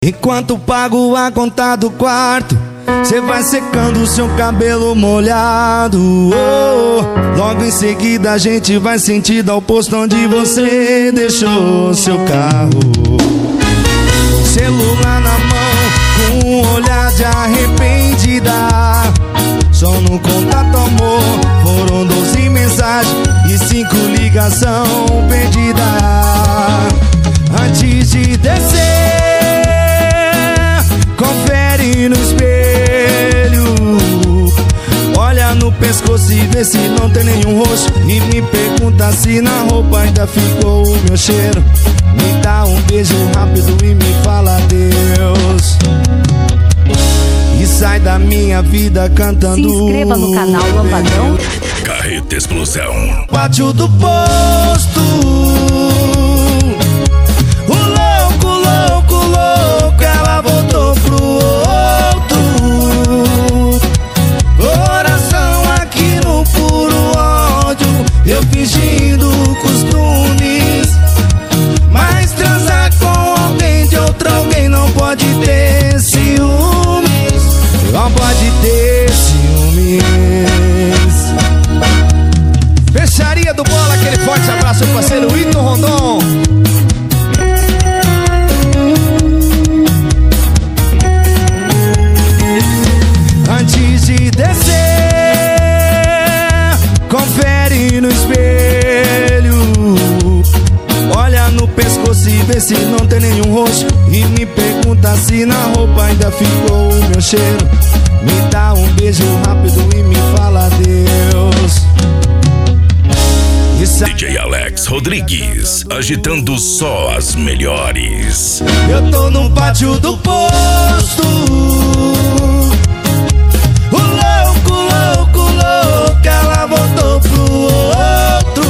Enquanto pago a conta do quarto, cê vai secando seu cabelo molhado. Logo em seguida a gente vai sentido ao posto onde você deixou seu carro. Celular na mão, com um olhar de arrependida. Só no contato amor, foram 12 mensagens e 5 ligação perdida. Antes de descer, confere no espelho, olha no pescoço e vê se não tem nenhum roxo. E me pergunta se na roupa ainda ficou o meu cheiro. Me dá um beijo rápido e me fala adeus. E sai da minha vida cantando. Se inscreva no canal Lampadão. Carreta Explosão. Pátio do posto. Ela voltou pro outro. Coração aqui no puro ódio. Eu fingindo costumes, mas transar com alguém de outro alguém não pode ter ciúmes. Não pode ter ciúmes. Fecharia do Bola, aquele forte abraço do parceiro Ito Rondon. Antes de descer, confere no espelho, olha no pescoço e vê se não tem nenhum roxo. E me pergunta se na roupa ainda ficou o meu cheiro. Me dá um beijo rápido e me fala adeus. DJ Alex Rodrigues, agitando só as melhores. Eu tô no pátio do posto. Ela voltou pro outro.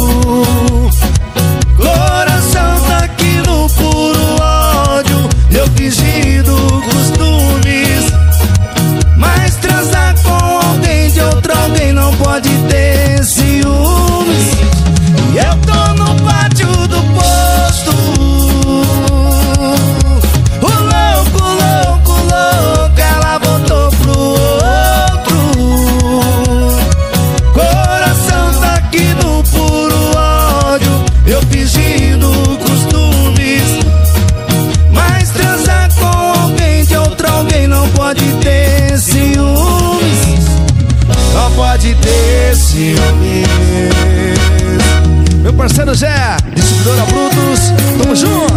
Coração tá aqui no puro ódio. Eu fingindo costumes, mas transar com alguém de outro alguém não pode ter ciúmes. E eu tô no pátio do posto. Ela voltou pro outro. Coração tá aqui no puro ódio. Eu fingindo costumes, mas transar com alguém de outro alguém não pode ter ciúmes. Não pode ter ciúmes. Meu parceiro Zé, distribuidora Brutus, tamo junto.